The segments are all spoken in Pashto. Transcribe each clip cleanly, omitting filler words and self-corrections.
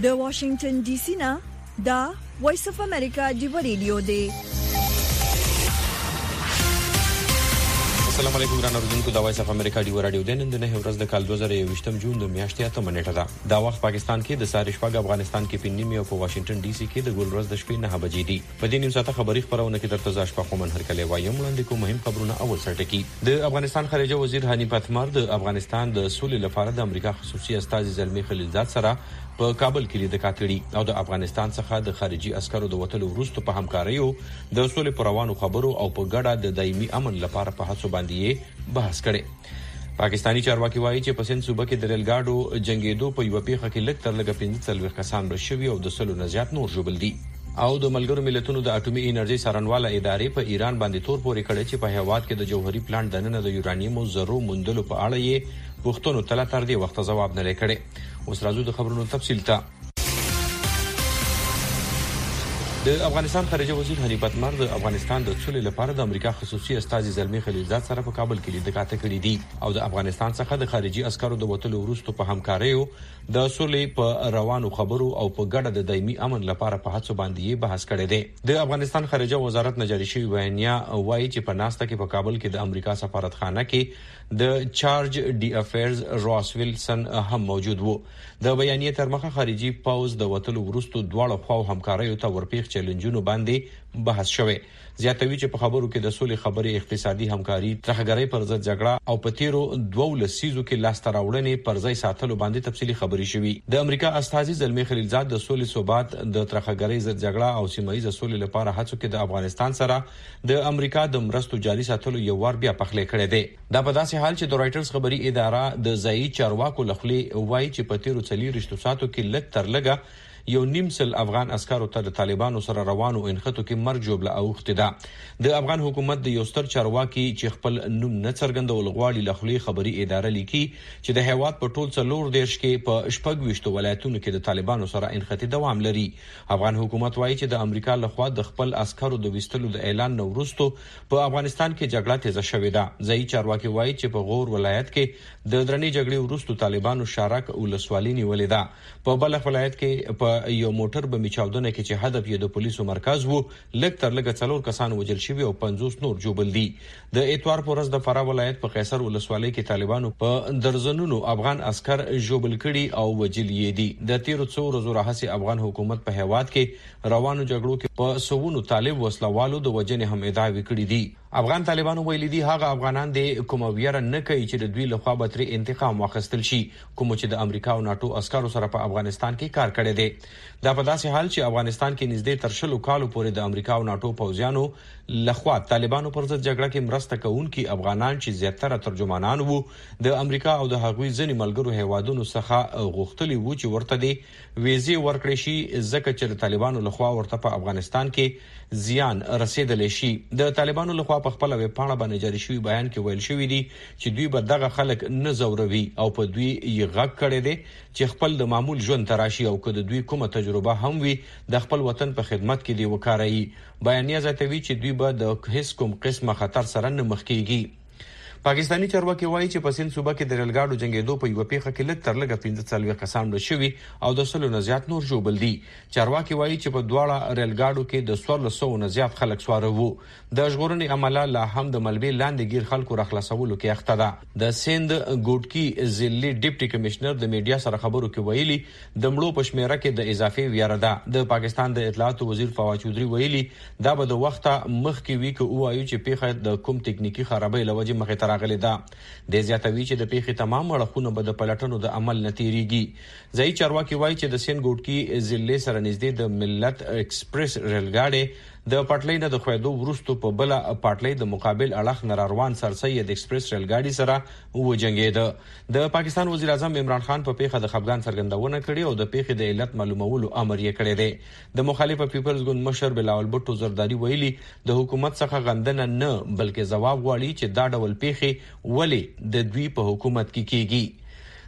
د واشنگټن ډي سي نه دا وایس اف امریکا دی ریډیو دی. السلام علیکم ګران اوردونکو، دا وایس اف امریکا دی رادیو د نن د نه ورځ د کال 2023 جون د میاشتې 8 نیټه ده. دا وخت پاکستان کې د سهار شپږ، افغانستان کې په نیمه او په واشنگټن ډي سي کې د ګل ورځ د شپې 9 بجې دي. په دې نیم ساعته خبري خبرونه کې درته ځاش په کومن هرکلی وایم وړاندې کوم مهم خبرونه. اول سرټکی د افغانستان خارجه وزیر حنیف اتمر د افغانستان د سولې لپاره د امریکا خصوصي استازي زلمی خلیلزاد سره په کابل کې لیدل کړي او د افغانستان څخه د خارجي عسکرو د وټلو وروسته په همکاریو د سولې پروانو خبرو او په ګډه د دایمي امن لپاره په هڅو باندې بحث کړي. پاکستانی چارواکي وایي چې په سند صوبه کې د ریل ګاډو جنگیدو په یو پیښه کې لږ تر لږه 15 کسان مړه شوي او د 100 نه زیات نور ژوبل دي. او د ملګرو ملتونو د اټومي انرژي څارنواله ادارې په ایران باندې تور پورې کړی چې په هیواد کې د جوهري پلانټ دننه د یورانیم او ذرو موندلو په اړه یې پوښتنو ته تر دې وخت ځواب نه لري. اوس راځو د خبرونو تفصیل ته. د افغانستان خارجه وزیر حنیف اتمر د افغانستان د سولې لپاره د امریکا خصوصي استازي زلمی خلیلزاد سره په کابل کې لیدل کړي دي او د افغانستان څخه د خارجي عسکرو د وټلو وروسته په همکاریو د سولې په روانو خبرو او په ګډه د دایمي امن لپاره په هڅو باندې بحث کړي دي. د افغانستان خارجه وزارت نه جاري شوی بیانیه وایي چې په ناسته کې په کابل کې د امریکا سفارتخانه کې د چارج ډي افیرز راس ویلسن هم موجود وو. د بیانیه تر مخه خارجي پاوز د وټلو وروسته دواړه خواو همکاریو ته ورپیښ چیلنجونو باندې بحث شوه. زیاتوي چې په خبرو کې د سولې خبرې، اقتصادي همکاري، ترهګرۍ پر ضد جګړه او په تیرو 2 لسیزو کې لاس ته راوړنې پر ځای ساتلو باندې تفصیلي خبرې شوي. د امریکا استازي زلمی خلیلزاد د سولې ثبات، د ترهګرۍ ضد جګړه او سیمه ییزه سولې لپاره هڅو کې د افغانستان سره د امریکا د مرستو جاري ساتلو یو ور بیا پخلې کړې ده. دا په داسې حال چې د رائټرز خبري اداره د ځایي چارواکو لخوا وایي چې په تیرو 4 ساعتو کې لږ تر لږه 1.5 افغان عسکرو ته د طالبانو سره روانو انخته کې مرګ جوړه اوخته ده. د افغان حکومت د یو ستر چارواکي چې خپل نوم نه څرګندول غواړي لخوا خبري اداره لیکي چې د هیواد په ټول 4 دیش کې په 26 ولایتونو کې د طالبانو سره انخته دوام لري. افغان حکومت وایي چې د امریکا لخوا د خپل عسکرو د وستلو د اعلان وروسته په افغانستان کې جګړه تیزه شوې ده. ځایي چارواکي وایي چې په غور ولایت کې د درنې جګړې وروسته طالبانو شارک ولسوالۍ نیولې ده. په بلخ ولایت کې په یو موټر بمي چاودنه کې چې هدف یې د پولیسو مرکز وو، لږ تر لږه 4 کسان وژل شوي او 50 نور ژوبل دي. د اتوار په ورځ د فراه ولایت په قیصر ولسوالۍ کې طالبانو په درزنونو افغان عسكر ژوبل کړي او وژل یې دي. د تیرو 2 ورځو راهیسې افغان حکومت په هیواد کې روانو جګړو کې په سوونو طالب وسلوالو د وجنې هم ادعاوې کړې دي. افغان طالبانو ویلي دي هغه افغانان د کوم ویره نه کوي چې د دوی لخوا به تر انتقام واخیستل شي، کوم چې د امریکا او ناتو عسکرو سره په افغانستان کې کار کړی دی. دا په داسې حال چې افغانستان کې نږدې تر 100 کالو پورې د امریکا او ناتو پوځیانو لخوا طالبانو پر ضد جګړه کې مرسته کوونکي افغانان چې زیاتره ترجمانان وو، د امریکا او د هغوی ځینې ملګرو هیوادونو څخه غوښتلي وو چې ورته دي ویزې ورکړي شي ځکه چې د طالبانو لخوا ورته په افغانستان کې زیان رسیدلی شي. د طالبانو لخوا په خپل ویب پاڼه باندې جاري شوی بیان کې ویل شوی دی چې دوی به دغه خلک نه زوروي او په دوی یې غږ کړی دی چې خپل د معمول ژوند تراشي او که د دوی کومه تجربه هم وي د خپل وطن په خدمت کې دی وکاروي. بیانیه زیاتوي چې دوی به د هیڅ کوم قسمه خطر سره نه مخ کیږي. پاکستانی چارواکي وایي چې په سند صوبه کې د ریل ګاډو جنگیدو په یو پیښه کې لږ تر لږه 15 کسان مړه شوي او د 100 نه زیات نور ژوبل دي. چارواکي وایي چې په دواړه ریل ګاډو کې د 1400 نه زیات خلک سواره وو. د ژغورنې عمله لا هم د ملبې لاندې گیر خلکو راخلاصولو کې اخته ده. د سند ګوټکی ضلعي ډیپټي کمشنر د میډیا سره خبرو کې ویلي د مړو په شمیره کې د اضافي ویره ده. د پاکستان د اطلاعاتو وزیر فواد چودري ویلي دا به د وخت مخکې وی کې وایي چې پیښه د کوم ټکنیکی خرابۍ لوجه مخې راغلی ده. د زیاتوي چې د پیښې تمام اړخونه به د پلټنو د عمل نتیریږي. ځایي چارواکي وایي چې د سین ګوټکی ضلع سره نږدې د ملت ایکسپریس ریل ګاډي د پټلۍ نه د خویدو وروسته په بل پټلۍ د مقابل اړخ نه روان سرسید ایکسپریس ریل ګاډي سره وجنګید. د پاکستان وزیر اعظم عمران خان په پیښه د خفګان څرګندونه کړې او د پیښې د علت معلومولو امر یې کړی دی. د مخالفه پیپلز ګوند مشر بلاول بټو زرداری ویلي د حکومت څخه غندنه نه بلکې ځواب غواړي چې دا ډول پیښې ولې د دوی په حکومت کې کیږي.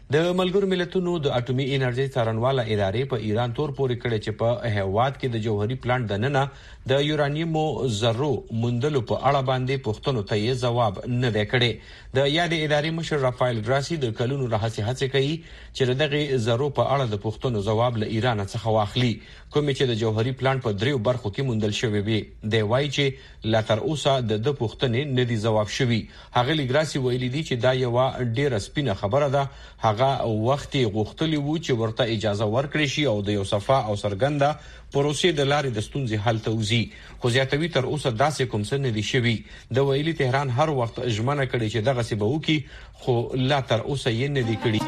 د ملګرو ملتونو د اټومي انرژي څارنواله ادارې په ایران تور پورې کړې چې په هیواد کې د جوهري پلانټ دننه د یورانیمو ذرو موندلو په اړه باندې پوښتنو ته یې جواب نه دی کړی. د یاد ادارې مشر رافایل ګراسي د کلونو راهیسې هڅه کوي چې دغه ذرو په اړه د پوښتنو جواب له ایران څخه واخلي، کوم چې د جوهري پلانټ په دریو برخو کې موندل شوی وي. دی وایي چې لا تر اوسه د پوښتنې نه دی جواب شوی. هغه ګراسي ویلي دی چې دا یو ډیره سپینه خبره ده. هغه وخت غوښتلی وو چې ورته اجازه ورکړي شي او د یو صفه او سرګنده پروسې د لارې د ستونزې حل ته وځي، خو زیاتوي تر اوسه داسې کوم څه نه دي شوي. د ویلي تهران هر وخت ژمنه کړې چې دغه څه به وکړي، خو لا تر اوسه یې نه دي کړي.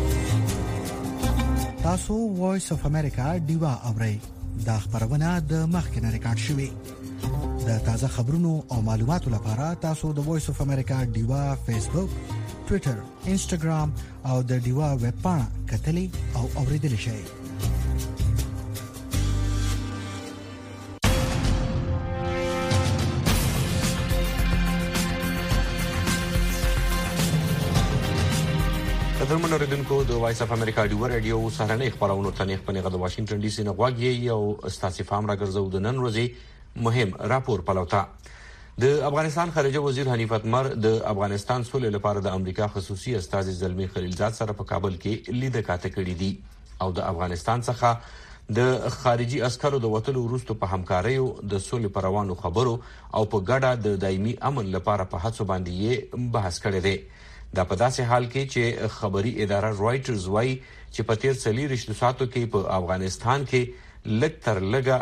تاسو وایس اف امریکا دیوا اورئ. دا خبرونه د مخکنه ریکارډ شوې. د تازه خبرونو او معلوماتو لپاره تاسو د وایس اف امریکا دیوا فیسبوک، ټوئیټر، انسټاګرام او د دیوا ویب پاڼه کتلې او اوریدل شئ. قدرمنو ردونکو د وایس اف امریکا دیوا رادیو سهارنۍ خبرونو ته نه خپنه غو واشنگټن ډي سي نه غواګي یو استاسي فام راګرځو د نن ورځې مهم راپور پلوتا. د افغانستان خارجه وزیر حنیف اتمر د افغانستان سولې لپاره د امریکا خصوصي استازي زلمی خلیلزاد سره په کابل کې لیدنه کړې دي او د افغانستان څخه د خارجي عسکرو د وټلو وروسته په همکارۍ د سولې پروانو خبرو او په ګډه د دایمي امن لپاره په هڅو باندې بحث کړی دی. دا په داسې حال کې چې خبري اداره رويټرز وايي چې په تیر 40 ساعتو کې په افغانستان کې لږ تر لږه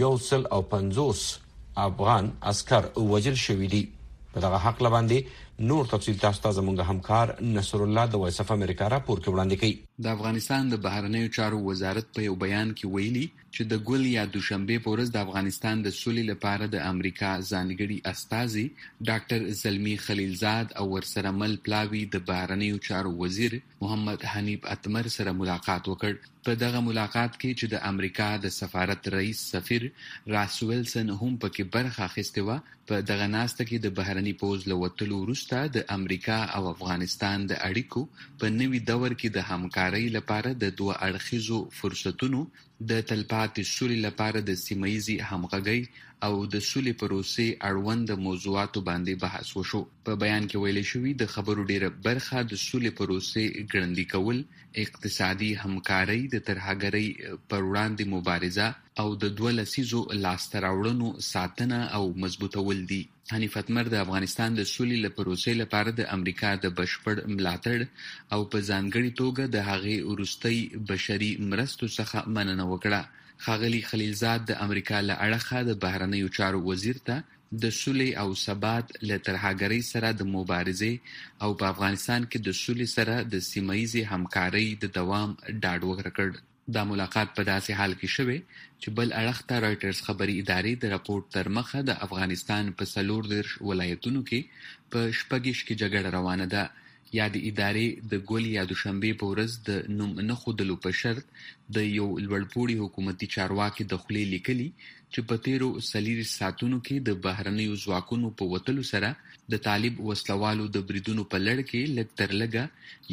150 افغان عسكر وژل شوي دي. په دغه حق لباندې نور تفصیل تاسو ته زموږ همکار نصر الله د وایس اف امریکا راپور کې وړاندې کوي. د افغانستان د بهرنیو چارو وزارت په یو بیان کې ویلي چې د ګل یا دوشنبه په ورځ د افغانستان د سولې لپاره د امریکا ځانګړي استازي ډاکټر زلمی خلیلزاد او ورسره مل پلاوی د بهرنیو چارو وزیر محمد حنیف اتمر سره ملاقات وکړ. په دغه ملاقات کې چې د امریکا د سفارت رئیس سفیر راس ویلسن هم پکې برخه اخیسته و، په دغه ناسته کې د بهرني پوز له وټلو وروسته د امریکا او افغانستان د اړیکو په نوي دور کې د همکارۍ لپاره د دوه اړخیزو فرصتونو د تلپاتې سولې لپاره د سیمه‌ییزې همغږۍ او د سولې پروسې اړوند موضوعاتو باندې بحث وشو. په بیان کې ویل شوی د خبرو ډیره برخه د سولې پروسې ګړندی کول، اقتصادي همکارۍ، د ترهګرۍ پر وړاندې مبارزه او د دوه لسیزو لاسته راوړنو ساتنه او مضبوطول دي. حنیف اتمر د افغانستان د سولې پروسې لپاره د امریکا د بشپړ ملاتړ او په ځانګړي توګه د هغې وروستۍ بشري مرستو څخه مننه وکړه. ښاغلي خلیلزاد د امریکا له اړخه د بهرنیو چارو وزیر ته د سولې او ثبات له ترهګرۍ سره د مبارزې او په افغانستان کې د سولې سره د سیمه‌ییزې همکارۍ د دوام ډاډ ورکړ. دا ملاقات په داسې حال کې شوه چې بل اړخ ته رایټرز خبري ادارې د راپورټ تر مخه د افغانستان په 14 ولایتونو کې په شپږش کې جګړه روانه ده. یا د ادارې د ګول یا دوشنبه په ورځ د نوم نه خودلو په شرط د یو لوړپوړي حکومتي چارواکي د خولې لیکلي چې په تیرو 40 ساعتونو کې د بهرنیو ځواکونو په وټلو سره د طالب وسلوالو د بریدونو په لړ کې لږ تر لږه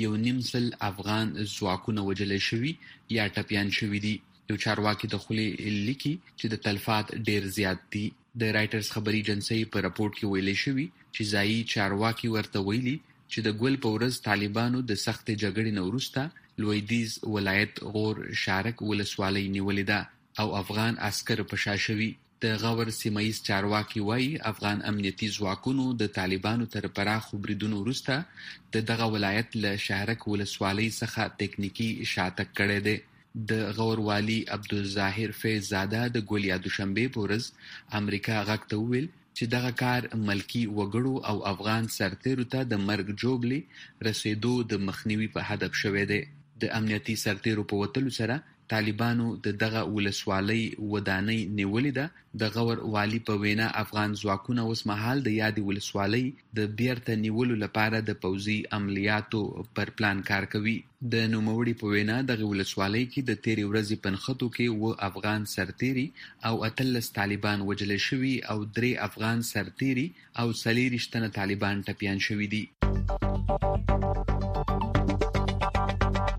1.5 افغان ځواکونه وژل شوي یا ټپيان شوي دي. یو چارواکي د خولې لیکي چې د تلفات ډیر زیات دي. د رایټرز خبري ایجنسی په راپورټ کې ویل شوی چې ځایي چارواکي ورته ویلي چې د ګل په ورځ طالبانو د سخت جګړې نه وروسته لویدیز ولایت غور شارک ولسوالۍ نیولې ده او افغان عسكر په شا شوي. د غور سیمه‌ییز چارواکي وایي افغان امنیتي ځواکونو د طالبانو تر پراخو بریدونو وروسته دغه ولایت له شارک ولسوالۍ څخه تکنیکی شاتګ کړی دی. د غور والی عبدالظاهر فیض زاده د ګول یا دوشنبه په ورځ امریکا غږ ته وویل چې دغه کار ملکی وګړو او افغان سرتیرو ته د مرګ جوړې رسیدو د مخنیوي په هدف شوی دی. د امنیتي سرتیرو په وټلو سره طالبانو دغه ولسوالۍ ودانۍ نیولې ده. د غور والی په وینا افغان ځواکونه اوس مهال د یادې ولسوالۍ د بیرته نیولو لپاره د پوځي عملیاتو پر پلان کار کوي. د نوموړي په وینا دغه ولسوالۍ کې د تیرې ورځې پنخطو کې و افغان سرتیري او 13 طالبان وژل شوي او 3 افغان سرتیري او 40 طالبان ټپيان شوي دي.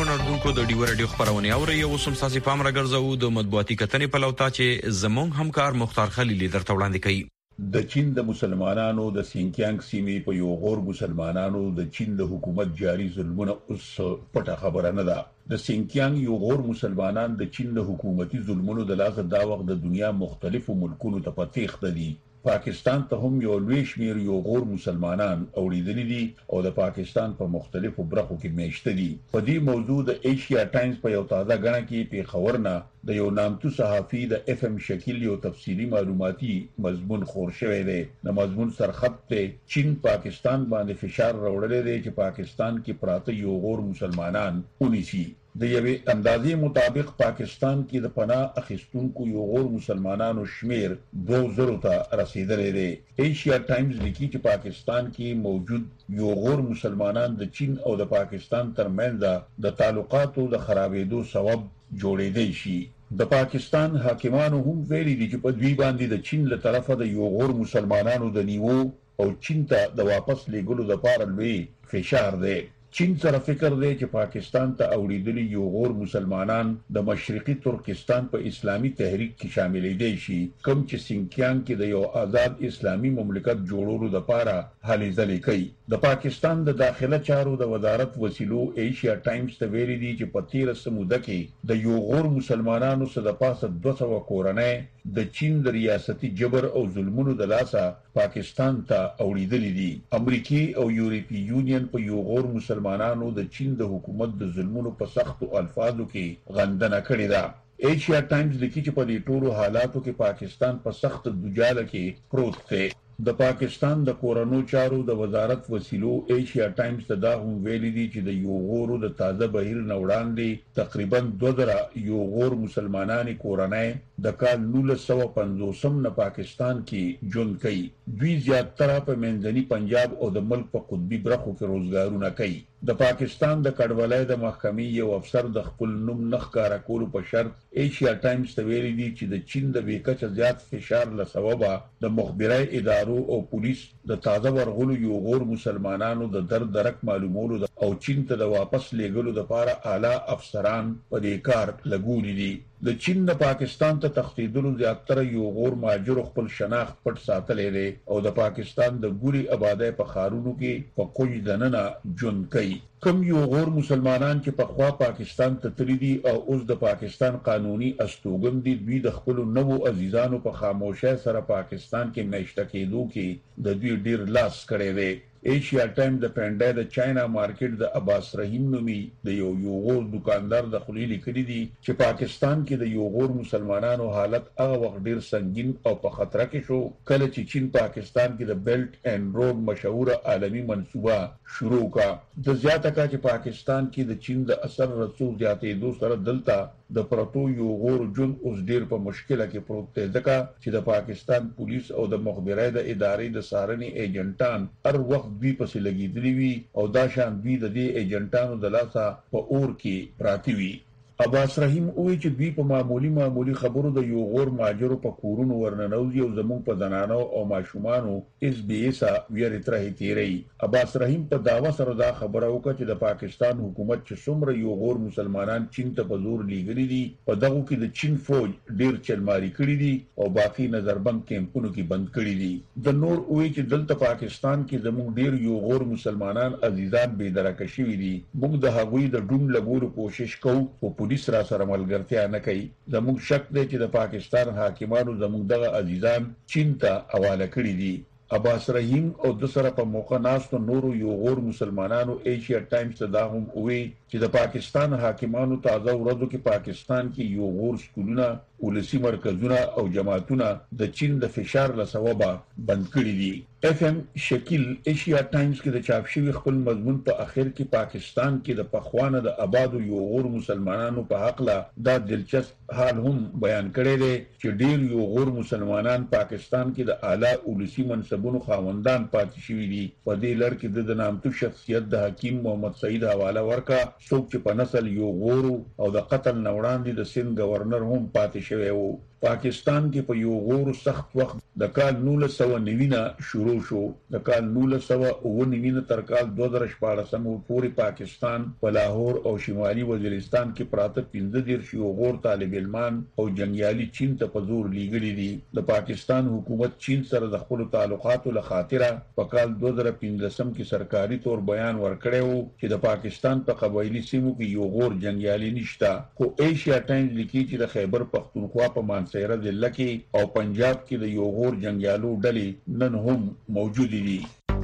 قدرمن اردوونکو د ډیو رادیو خبرونه اوري او سم ساسي پام راګرځو د مطبوعاتي کتنې په لوتا چې زمونږ همکار مختار خلیل درته وړاندې کوي. د چین د مسلمانانو د سینکیانګ سیمې په یو غور مسلمانانو د چین د حکومت جاری ظلمونه اوس پټه خبره نه ده. د سینکیانګ یو غور مسلمانان د چین د حکومتي ظلمونو د لاسه دا وخت د دنیا مختلفو ملکونو ته پاتېخته دي. پاکستان ته هم یو لوی شمیر یو غور مسلمانان اوریدلي دي او د پاکستان په مختلفو برخو کې میشته دي. په دې موضوع د ایشیا ټایمز په یو تازه غړنه کې پیښور نه د یو نامتو صحافي د اف ام شکیل یو تفصیلی معلوماتي مضمون خور شوی دی. د مضمون سرخط ته چین پاکستان باندې فشار راوړل دی چې پاکستان کې پراته یو غور مسلمانان ونیسي. د یوې اندازې مطابق پاکستان کې د پناه اخیستونکو یو غور مسلمانانو شمیر 2000 ته رسیدلی دی. ایشیا ټایمز لیکي چې پاکستان کې موجود یو غور مسلمانان د چین او د پاکستان ترمنځ د تعلقاتو د خرابېدو سبب جوړېدای شي. د پاکستان حاکمانو هم ویلي دي چې په دوی باندې د چین له طرفه د یو غور مسلمانانو د نیو او چین ته د واپس لیږلو لپاره لوی فشار دی. چین سره فکر دی چې پاکستان ته اوریدلي یو غور مسلمانان د مشرقي ترکستان په اسلامي تحریک کې شاملې دي شي، کوم چې سینکیانګ کې د یو آزاد اسلامي مملکت جوړولو لپاره هلې ځلې کوي. د پاکستان د داخله چارو د وزارت وسیلو ایشیا ټایمز ته ویلي دي چې په 13 موده کې د یو غور مسلمانانو سره د پاسه 200 کورنۍ د چین د ریاستي جبر او ظلمونو د لاسه پاکستان ته اوریدلي دي. امریکای او یورپی یونین په یو غور مسلمانانو د چین د حکومت د ظلمونو په سختو الفاظو کې غندنه کړې ده. ایشیا ټایمز لیکي چې په دې ټولو حالاتو کې پاکستان په سخت دوجاله کې پروت دی. د پاکستان د کورونو چارو د وزارت وسیلو ایشیا ټایمز ته دا هم ویلي دي چې د یو غورو د تازه بهیر نه وړاندې تقریبا 2000 یو غور مسلمانانی کورنۍ د کال 1950 نه پاکستان کې ژوند کوي. دوی زیاتره په منځني پنجاب او د ملک په قطبي برخو کې روزګارونه کوي. د پاکستان د کډوالۍ د محکمې یو افسر د خپل نوم نه ښکاره کولو په شرط ایشیا ټایمز ته ویلي دي چې د چین د بیکچه زیات فشار له سببه د مخبري ادارو او پولیس د تازه ورغلو یو غور مسلمانانو د درک معلومولو او چین ته د واپس لیږلو لپاره اعلی افسران په دې کار لګولي دي. د چین د پاکستان ته تښتیدلو زیاتره یو غور مهاجر خپل شناخت پټ ساتلی دی او د پاکستان د ګوري آبادی په ښارونو کې په کوج دننه ژوند کوي. کوم یو غور مسلمانان چې په خوا پاکستان ته تللي دي او اوس د پاکستان قانوني استوګن دي، دوی د خپل نوو عزیزانو په خاموشۍ سره پاکستان کې میشته کېدو کې د دوی ډیر لاس کړی دی. ایشیا ټایمز د پنډای د چاینا مارکیټ د عباس رحیم نومي د یو غور دکاندار د خلیل کړي دي چې پاکستان کې د یو غور مسلمانانو حالت هغه وخت ډیر سنگین او په خطر کې شو کله چې چین پاکستان کې د بیلټ اینڈ روډ مشهور عالمي منصوبه شروع کا. د زیاته کا چې پاکستان کې د چین د اثر رسوب زیاتېدو سره دلته د پرتو یو غور جون اوس ډیر په مشکله کې پروت دی، ځکه چې د پاکستان پولیس او د مخبري د ادارې د سارني ایجنټان هر وخت دوی پسې لګېدلي وي او دا شان دوی د دې ایجنټانو د لاسه په اور کې پراتی وي. عباس رحیم وایي چې دوی په معمولی خبرو د یو غور مهاجرو په کورونو ورننوځي او زموږ په زنانو او ماشومانو اس بي اس ویری ترې تیری. عباس رحیم په داوا سره دا خبره وکړه چې د پاکستان حکومت چې څومره یو غور مسلمانان چین ته په زور لیږلي دي، په دغه کې د چین فوج ډیر چلماري کړي دي او باقي نظربند کیمپونو کې بند کړي دي. د نور وایي چې دلته پاکستان کې زموږ ډیر یو غور مسلمانان عزیزان بې درکه شوي دي. موږ د هغوی د ډون لګولو کوشش کوو، پولیس را سره ملګرتیا نه کوي. زموږ شک دی چې د پاکستان حاکمانو زموږ دغه عزیزان چین ته حواله کړي دي. عباس رحیم او د سره په موقع ناستو نورو یو غور مسلمانانو ایشیا ټایمز ته دا هم وی چې د پاکستان حاکمانو تازه ورځو کې پاکستان کې یو غور سکولونه، ولسی مرکزونه او جماعتونه د چین د فشار له سببه بند کړي دي. اف ام شکیل ایشیا ټایمز کې د چاپ شوی خپل مضمون په اخر کې پاکستان کې د پخوانه د آبادو یو غور مسلمانانو په حق لا دا دلچسپ حال هم بیان کړی دی چې ډیر یو غور مسلمانان پاکستان کې د اعلی ولسی منصبونو خاوندان پاتې شوي دي. په دې لړ کې د نامتو شخصیت د حکیم محمد سعید حواله ورکا، څوک چې په نسل یو غورو او د قتل نه وړاندې د سند گورنر هم پاتې شوی وو. پاکستان کې په یو غور سخت وخت د کال 1990 شروع شو. د کال 1990 تر کال 2014 پورې پاکستان په لاهور او شمالي وزیرستان کې پراته 15 یو غور طالب علمان او جنگیالي چین ته په زور لیږلي دي. د پاکستان حکومت چین سره د خپل تعلقاتو له خاطره په کال 2015 کې سرکاري تور بیان ورکړی و چې د پاکستان په قبایلی سیمو کې یو غور جنگیالي نشته. خو ایشیا ټایمز لیکي چې د خیبر پختونخوا په مانسهره ضلع کې او پنجاب کې د یو غور جنگیالو ډلې نن هم موجود دي.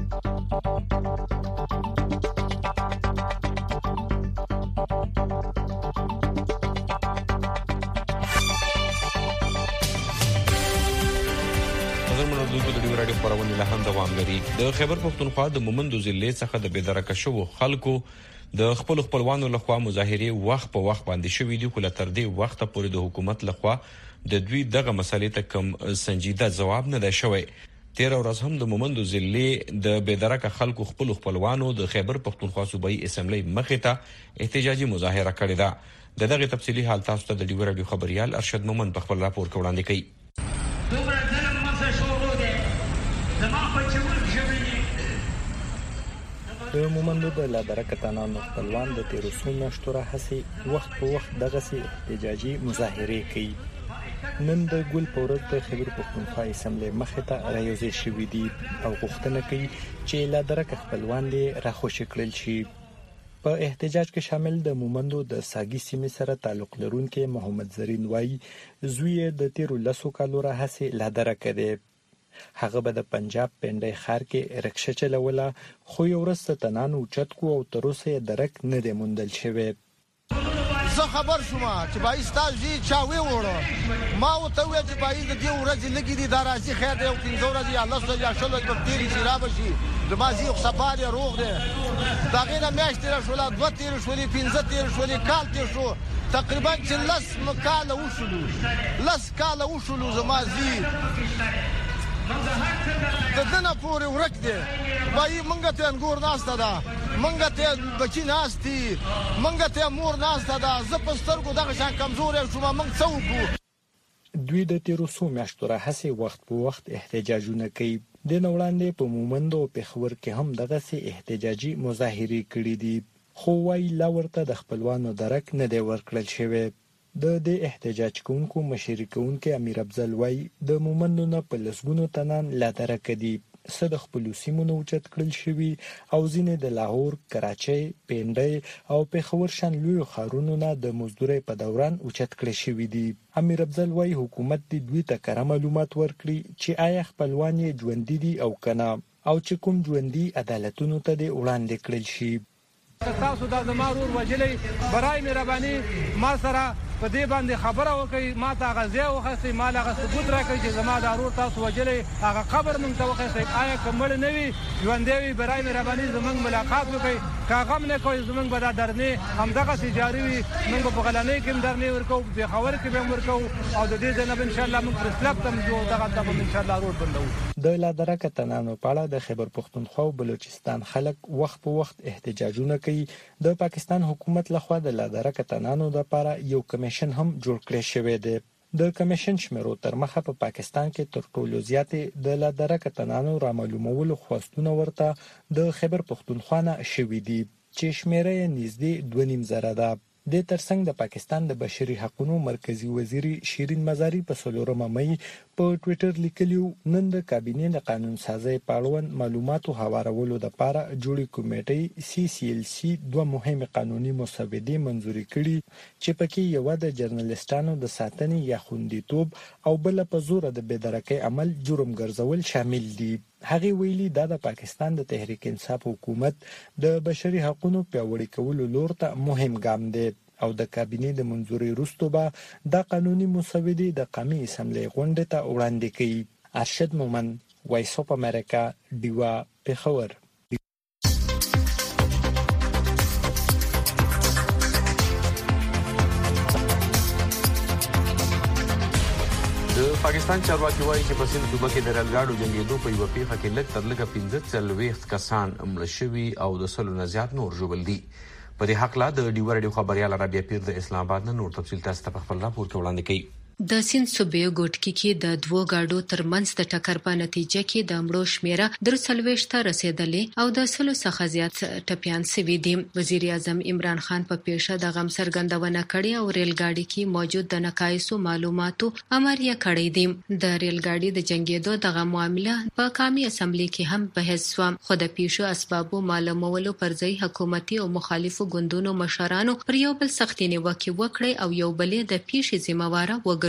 رادیو خبرونه له هم دوام لري. د خیبر پختونخوا د مومندو ضلع څخه د بېدرکه شوو خلکو د خپلوانو لخوا مظاهره وخت په وخت باندې شوې دي، خو تر دې وخت پورې د حکومت لخوا د دوی دغه مسلې ته کوم سنجیده ځواب نه دی شوی. 13 ورځ هم د مومندو ضلع د بېدرکه خلکو خپلوانو د خیبر پختونخوا صوبایي اسمبلی مخې ته احتجاجي مظاهره کړې ده. دغه تفصیلی حال تاسو ته د ډیو رادیو خبريال ارشد مومن په خپل راپور کې وړاندې کړي. د مومندو د لادرکه تنانو خپلوان د 13 میاشتو راهیسې وخت په وخت دغسې احتجاجي مظاهرې کوي. نن د ګل په ورځ د خیبر پختونخوا اسمبلی مخې ته رايوځای شوي دي او غوښتنه کوي چې لادرکه خپلوان دې راخوشي کړل شي. په احتجاج کې شامل د مومندو د ساګي سیمې سره تعلق لرونکي محمد زرین وایي زوی د 13 کالو راهیسې لادرکه دی. هغه به د پنجاب پنډای خار کې رکشه چلوله، خو یو ورځ تنان اوچت کو او تر اوسه درک نه دی موندل شوی. زه خبر شوم چې بای ستاسو چاوي وړو ما وته وې چې بای د دې ورځې لګې دي درازي خیر دی او 15 ورځې الله سره یا شل د تیری سیراب شي د مازی خو سفر روغ دی دا غیره میاشتې شول 2 تیر شول 15 تیر شول کال تیر شو تقریبا چې لس مکاله وشلو زمازي د دنه پورې ورک دی وایي مونږ ته انګور ناسته ده مونږ ته بچی ناستي مونږ ته مور ناسته ده زه په سترګو دغه شان کمزورې شوم مونږ څه وکړو. دوی د 13 میاشتو راهیسې وخت په وخت احتجاجونه کوي. د وړاندې په مومندو او پېښور کې هم دغسې احتجاجي مظاهرې کړې دي، خو وایي لا ورته د خپلوانو درک نه دی ورکړل شوی. د احتجاج کوونکو مشري کوونکي امیر افضل وایي د مومندو نه په لسګونو تنان لادرکه دي، څه د خپلو سیمو نه اوچت کړل شوي او ځینې د لاهور، کراچۍ، پنډۍ او پېښور شان لویو ښارونو نه د مزدورۍ په دوران اوچت کړل شوي دي. امیر افضل وایي حکومت دې دوی ته کره معلومات ورکړي چې آیا خپلوان یې ژوندي دي او کنه، او چې کوم ژوندي عدالتونو ته دې وړاندې کړل شي. تاسو د زمارور وجلې برای مهرباني ما سره په دې باندې خبره وکړي، ما ته غزیا وخصي مال هغه ثبوت راکړي چې زما د ضرور تاسو وجلې هغه قبر مونږ ته وخصي آیا کومل نه وي ژوندې وي برای مهرباني زمونږ ملاقات وکړي کاغم نه کوي زمونږ به دا درنې همدغه سي جاری وي مونږ په غلنۍ کې درنې ورکو په خبر کې به ورکو او د دې جناب ان شاء الله مونږ پر اسلام تم جو دغه ته ان شاء الله روډ بندو. د لادرکه تنانو په اړه د خیبر پختونخوا او بلوچستان خلک وخت په وخت احتجاجونه کوي. د پاکستان حکومت لخوا د لادرکه تنانو لپاره یو کمیشن هم جوړ کړی شوی دی. د کمیشن شمیرو تر مخه په پاکستان کې تر ټولو زیاتې د لادرکه تنانو را معلومولو خواستونه ورته د خیبر پختونخوا نه شوي دي چې شمیره یې نږدې 2.5 زره ده. د ترڅنګ د پاکستان د بشري حقوقو مرکزی وزیر شیرین مزاری په 14 مې په ټوئیټر لیکلیو نن د کابینې د قانون سازي پاړون معلوماتو هوارولو لپاره جوړی کمیټې CCLC 2 مهمه قانوني مسودې منځوري کړي چې پکې یو د جرنالستانو د ساتنې یا خوندیتوب او بل په زور د بېدرکۍ عمل جرم ګرځول شامل دي. هغه ویلي دا د پاکستان د تحریک انصاف حکومت د بشري حقوقو پیاوړي کولو لور ته مهم ګام دی او د کابینې د منځوري وروسته به د قانوني مسودې د قومي اسمبلی غونډې ته وړاندې کړي. ارشد مومن، وایس اف امریکا، ډیوا، پېښور. د پاکستان چارواکي وایي چې په سند صوبه کې د ریلګاډو جنګېدو په یوه پیښه کې لږ تر لږه 15 کسان مړه شوي او د 100 نه زیات نور ژوبل دي. په دې حق لا د ډیو رادیو خبريال رابعه پیر د اسلام آباد نه نور تفصیل تاسو ته په خپل راپور کې وړاندې کړي. د سیند صوبې ګوټکی کې د دوو گاډو ترمنځ د ټکر په نتیجه کې د مړو شمیره 340 ته رسیدلې او د 100 څخه زیات ټپیان شوي دي. وزیر اعظم عمران خان په پیښه د غم څرګندونه کړې او ریل ګاډي کې موجود د نقایصو معلوماتو امریه کړې دي. د ریل ګاډي د جنگیدو دغه معامله په قومي اسمبلی کې هم بحث شو، خو د پیښو اسبابو معلومولو پر ځای حکومتي او مخالفو ګوندونو مشرانو پر یو بل سختي نیوکه وکړې او یو بل د پیښې ذمہوار وګرځول.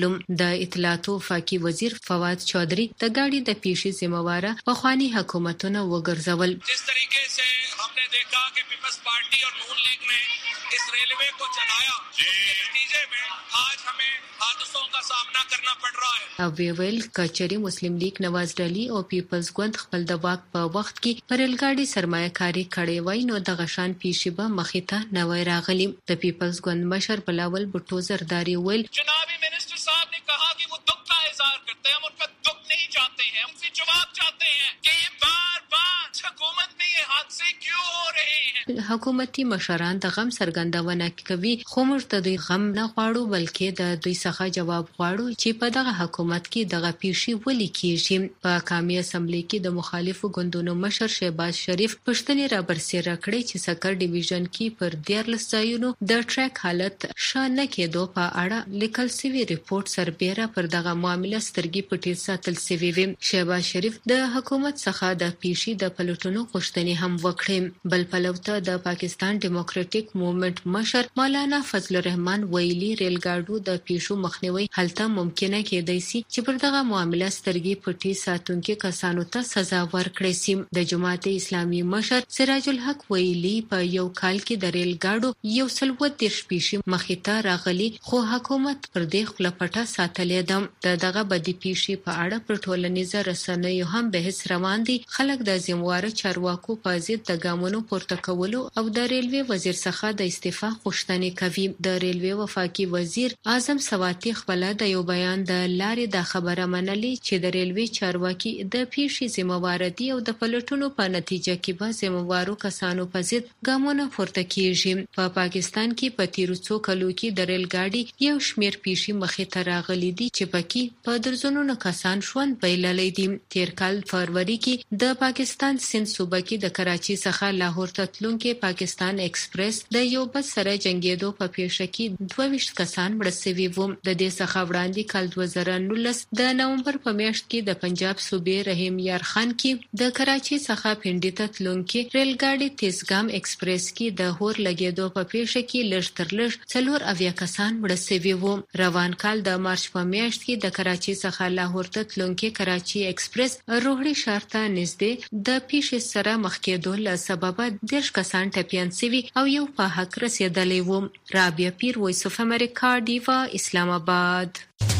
د اطلاعاتو وفاقي وزیر فواد چودھری د گاڑی د پیشي ذمہوار پخوانی حکومتونه وګرځول. جس طریقے سے ہم نے دیکھا کہ پیپلز پارٹی اور نون لیگ نے اس ریلوے کو چلایا، نتیجے میں آج ہمیں حادثوں کا سامنا کرنا پڑ رہا ہے. او ویل کچری مسلم لیگ نواز ډلی او پیپلز ګوند خپل د واک په وخت کې پر ریل ګاډي سرمایه‌کاري کړې وای نو د غشان پیشي به مخیته نوې راغلی. د پیپلز ګوند مشر بلاول بټو زرداری ویل جناب मिनिस्टर साहब ने कहा कि वो दुख का इजहार करते हैं, हम उनका दुख नहीं चाहते हैं, उनसे जवाब चाहते हैं कि ये बार-बार हुकूमत में ये हादसे क्यों हो रहे हैं. حکومتي مشران د غم څرګندونه کوي خو موږ ته دوی غم نه غواړو بلکې د دوی څخه جواب غواړو چې په دغه حکومت کې دغه پیشي ولې کیږي. په قومي اسمبلی کې د مخالفو ګوندونو مشر شهباز شریف پښتني را برسېره کړې چې سکر ډیویژن کې پر 14 ځایونو د ټریک حالت شانه کېدو په اړه لیکل شوی ریپورت سربېره پر دغه معاملې سترګې پټې ساتل شوی وي. شهباز شریف د حکومت څخه د پیشي د پلټونو غوښتنې هم وکړې. بل پلوته د پاکستان ډیموکراټیک موومېنټ مشر مولانا فضل الرحمن ویلي ریل ګاډو د پیشو مخنیوي هلته ممکنه کېدای شي چې پر دغه معاملې سترګې پټې ساتونکو کسانو ته سزا ورکړي شي. د جماعت اسلامي مشر سراج الحق ویلي په یو کال کې د ریل ګاډو 130 پیشي مخیته راغلي خو حکومت پر دې خپل پټه ساتلې ده. دغه بدی پیشي په اړه پر ټولنیزه رسنیو هم بحث روان دي. خلک د ذمہوار چارواکو په ضد د ګامونو پورته کولو او د ریلوي وزیر څخه د استعفا غوښتنې کوي. د ریلوي وفاقي وزیر اعظم سواتی خپل د یو بیان د لارې د خبره منلي چې د ریلوي چارواکي د پیشي ذمہوار دي او د پلټونو په نتیجه کې به ذمہوارو کسانو په ضد ګامونه پورته کیږي. په پاکستان کې په تیرو څو کلو کې د ریل ګاډي یو شمیر پیشي مخې ته راغلي دي چې پکې په درزونو کسان ژوند بایللی دي. تیر کال فروری کې د پاکستان سند صوبه کې د کراچي څخه لاهور ته تلونکي پاکستان ایکسپریس د یو بس سره جنگیدو په پیښه کې 22 کسان مړه شوي وو. د دې څخه وړاندې کال 2019 د نومبر په میاشت کې د پنجاب صوبې رحیم یار خان کې د کراچي څخه پنډي ته تلونکي ریل ګاډي تیزګام ایکسپریس کې د هور لګیدو په پیښه کې لږ تر لږ 4 کسان مړه شوي وو. روان کال د مارچ په میاشت کې د کراچي څخه لاهور ته تلونکي کراچي ایکسپریس روغړي ښار ته نږدې د پیښې سره مخ کېدو له سببه 10 کسان ټپیان شوي او یو په حق رسیدلی وو. رابعه پیر، وایس اف امریکا، ډیوا، اسلام آباد.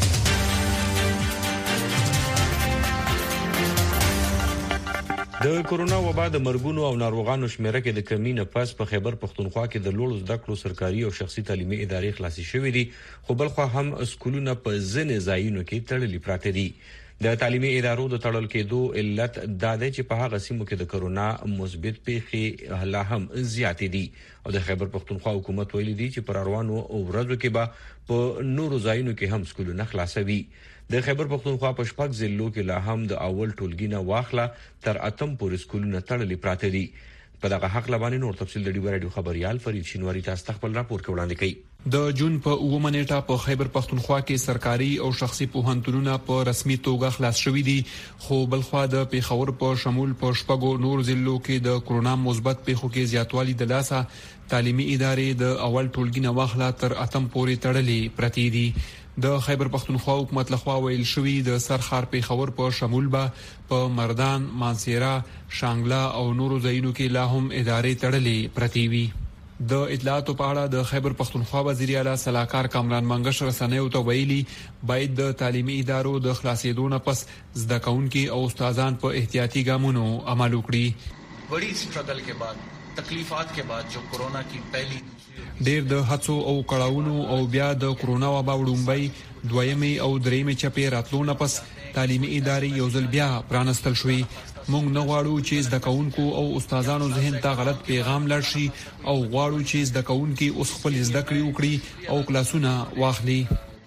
د کورونا وبا د مرګونو او ناروغانو شمیره کې د کمی نه پس په خیبر پختونخوا کې د لوړو زده کړو سرکاري او شخصي تعلیمي ادارې خلاصي شوې دي، خو بلخوا هم سکولونه په ځینې ځایونو کې تړلي پراته دي. د تعلیمي ادارو د تړل کېدو علت دا دی چې په هغه سیمو کې د کورونا مثبت پیښې لا هم زیاتې دي او د خیبر پختونخوا حکومت ویلي دی چې پر روانو ورځو کې به په نورو ځایونو کې هم سکولونه خلاصوي. د خیبر پختونخوا په شپږ ضلعو کې لا هم د اول ټولګي نه واخله تر اتم پورې سکولونه تړلي پراته دي. په دغه حق لبانې نور تفصیل د ډیو رادیو خبريال فرید شینواری تاسو خپل راپور وړاندې کوي. د جون په 9 منېټه په خیبر پختونخوا کې سرکاري او شخصي پوهنتونونه په رسمي توګه خلاص شوي دي، خو بلخوا د پیښور په شمول په شپږو نور ضلعو کې د کورونا مثبت پیښو کې زیاتوالی د لاسه تعلیمي ادارې د اول ټولګي نه واخله تر اتم پورې تړلې پرتې دي. د خیبر پختونخوا حکومت لخوا ویل شوی د سرخار پیښور په شمول به په مردان، مانسیرا، شانګلا او نورو ځایونو کې لا هم ادارې تړلې پرتې وي. د اطلاعاتو په اړه د خیبر پختونخوا وزیر اعلی صلاحکار کامران منګش رسنیو ته ویلي باید د تعلیمي ادارو د خلاصېدو نه پس زده کوونکي او استادان په احتیاطي ګامونو عمل وکړي. بڑی سټرګل کے بعد تکلیفات کے بعد جو کورونا کی پہلی ډیر د هڅو او کړهونو او بیا د کورونا وبا وړومبۍ دویمه او دریمه چپې راتلو نه پس تعلیمي ادارې یو ځل بیا پرانستل شوې. موږ نه غواړو چې زده کوونکو او استادانو ذهن ته غلط پیغام لړ شي او غواړو چې زده کوونکي اوس خپل زده کړې وکړي او کلاسونه واخلي.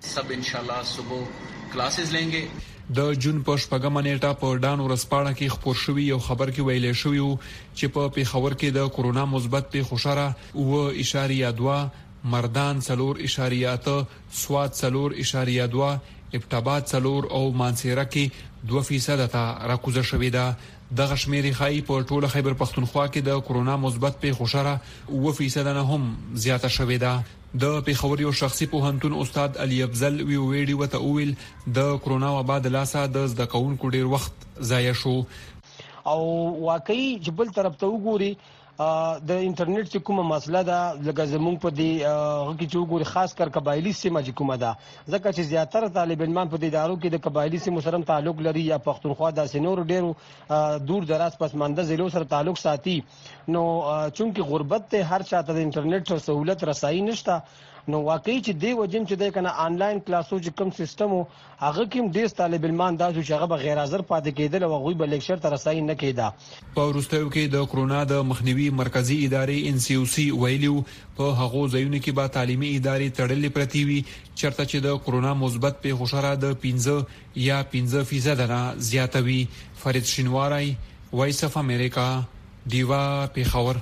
सब इंशाल्लाह सुबह क्लासेस लेंगे। د جون په شپږمه نیټه په ډان ورسپاړه کې خبر شوی یو خبر کې ویل شوی چې په پیښور کې د کورونا مثبت په خوشاره 0.2 مردان 4.8 سواد 4.2 ابتابات 4 او مانسیره کې 2% ته راکوزه شوې ده. د غشمیري خای په ټوله خیبر پختونخوا کې د کورونا مثبت په خوشاره 0% نه هم زیاته شوې ده. د پیښور یو شخصي پوهنتون استاد علي افضل ویډیو وته اویل د کورونا وبا د لاسه د زده کوونکو ډیر وخت ضایع شو او واقعي جبل طرف ته وګوري د انټرنیټ چې کومه مسله ده لکه زمونږ په دې کې چې وګوري خاص کر قبایلی سیمه چې کومه ده ځکه چې زیاتره طالب علمان په دې ادارو کې د قبایلی سیمو سره تعلق لري یا پښتونخوا د سينور ډیرو دور دراز پسمانده ضلعو سره تعلق ساتي نو چونکی غربت ته هر چاته د انټرنیټ سہولت رسایي نشته نو واقعي چې دی وجم چې د کنه آنلاین کلاسو چې کوم سیستم هغه کوم د طالب علمان داسو چې هغه بغیر حاضر پاتې کېدل او غوي بل لیکچر تر رسایي نه کېدا. په ورستیو کې د کورونا د مخنیوي مرکزی ادارې NCOC ویلو په هغه ځایونو کې به تعلیمي ادارې تړلې پرتی وي چرته چې د کورونا مثبت په خوشاره د 15 یا 15% نه زیاتوي. فرید شینواری وایس اف امریکا دیوا پیښور.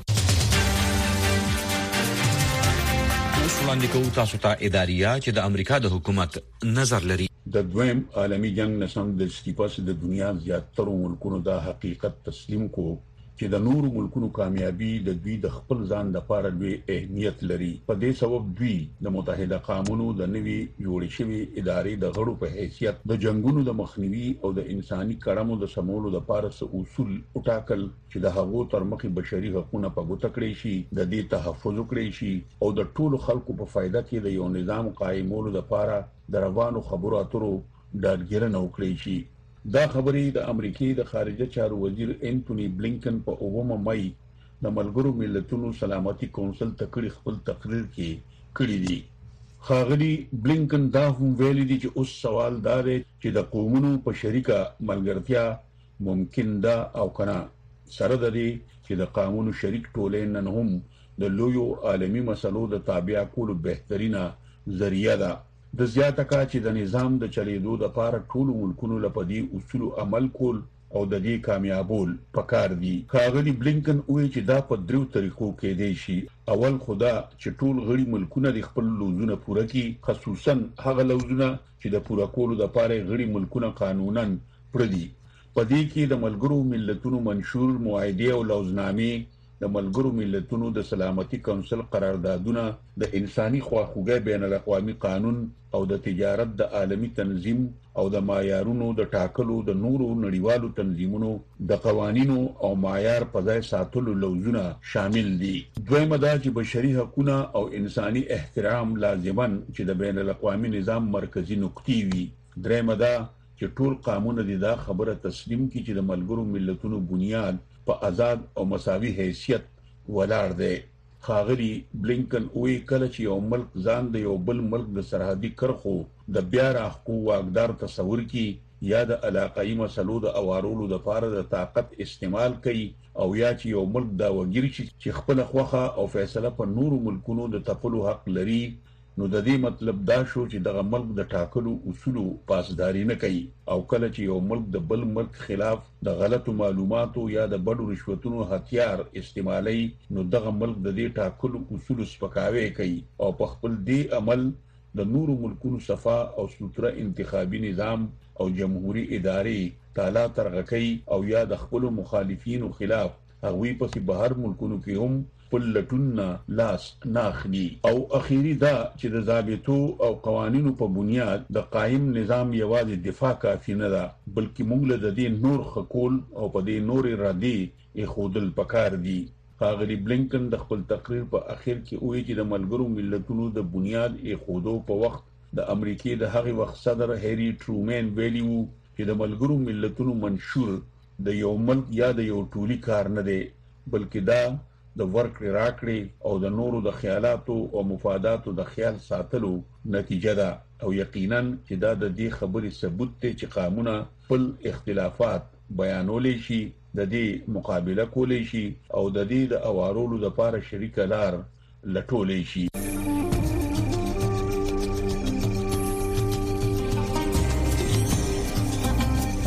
وړاندې کوو تاسو ته اداریه چې د امریکا د حکومت نظر لري. د دویم عالمی جنگ نسم د استیپاس د دنیا زیاتره ملکونو دا حقیقت تسلیم کو چې د نورو ملکونو کامیابی د دوی د خپل ځان لپاره لوی اهمیت لري. په دې سبب دوی د متحده قومونو د نوي جوړې شوی ادارې د غړو په حیثیت د جنگونو د مخنیوي او د انساني کرامو د سمولو لپاره اصول وټاکل چې د هغو تر مخې بشري حقوقونه په ګوته کړی شي د دې تحفظ وکړي شي او د ټولو خلکو په فایده کې د یو نظام قائمولو لپاره د روانو خبرو اترو ډاډګیرنه وکړي شي. دا خبرې د امریکای د خارجه چارو وزیر انټونی بلینکن په 9 مای د ملګرو ملتونو سلامتي کونسل ته کړي خپل تقریر کې کړی دی. خاغلی بلینکن دا هم ویلي دي چې اوس سوال دا دی چې د قومونو په شریکه ملګرتیا ممکن ده او کنه سره د دې چې د قانون شریک ټولې نن هم د لویو عالمي مسلو د تابع کولو بهترینه ذریعہ ده. د زیاته کا چې د نظام د چلیدو د لپاره ټول ملکونو لپاره اصول عمل کول او د دې کامیابول پکار دي. خاغلی بلینکن وایي چې دا په درو طریقو کې دی شي. اول خدا چې ټول غړي ملکونه د خپل لوزونه پوره کړي خصوصا هغه لوزونه چې د پوره کولو لپاره غړي ملکونه قانونا پردي. په دې کې د ملګرو ملتونو منشور معاهده او لوزنامې د ملګرو ملتونو د سلامتي کونسل قراردادونه د انساني خواخوږي بین الاقوامي قانون او د تجارت د عالمي تنظیم او د معیارونو د ټاکلو د نورو نړیوالو تنظیمونو د قوانینو او معیار په ځای ساتلو لوزونه شامل دي. دویمه دا چې بشري حقوقونه او انساني احترام لازمان چې د بین الاقوامي نظام مرکزی نقطې وي. دریمه دا چې ټول قانون دي دا خبره تسلیم کی چې د ملګرو ملتونو بنیاد په آزاد او مساوي حیثیت ولاړ دی. خاغلی بلینکن وی کله چې یو ملک ځان د یو بل ملک د سرحدي کرخو د بیا راخو واقدار تصور کی یا د علاقائی مسلو د اوارولو د لپاره د طاقت استعمال کوي او یا چې یو ملک دا وګړي چې خپل خوخه او فیصله په نورو ملکونو د تپلو حق لري نو د دې مطلب دا شو چې دغه ملک د ټاکلو اصولو پاسداري نه کوي او کله چې یو ملک د بل ملک خلاف د غلطو معلوماتو یا د بډو رشوتونو هتیار استعمالي نو دغه ملک د دې ټاکلو اصولو سپکاوی کوي او په خپل دې عمل د نورو ملکونو صفا او سوتره انتخابي نظام او جمهوریت ادارې تعالی ترغکي او یا د خپل مخالفینو خلاف هغوی په بهر ملکونو کې هم پلټونه لاس ناخلي. او اخیری دا چې د ضابطو او قوانینو په بنیاد د قائم نظام یوازې دفاع کافی نه ده بلکې موږ له دې نور خکول او په دې نور ارادي خودل پکار دي. خاغلی بلینکن د خپل تقریر په اخر کې وایي چې د ملګرو ملتونو د بنیاد خودو په وخت د امریکای د هغه وخت صدر هری ټرومن ویلی وو چې د ملګرو ملتونو منشور د یو ملک یا د یو ټولي کار نه دی بلکې دا د ورکړې راکړې او د نورو د خیالاتو او مفاداتو د خیال ساتلو نتیجه ده او یقینا چې دا د دې خبرې ثبوت دی چې قانونا خپل اختلافات بیانولې شي د دې مقابله کولې شي او د دې د اوارولو لپاره شریک لار لټولې شي.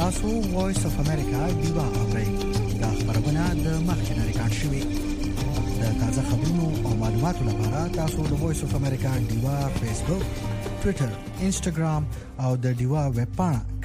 تاسو وایس اف امریکا دیوا اورئ دا خبرونه د مخکنه ریکارډ شوې د تازه خبرونو او معلوماتو لپاره تاسو د وایس اف امریکا دیوا فیسبوک، ټوئیټر، انسټاګرام او د دیوا ویب پاڼه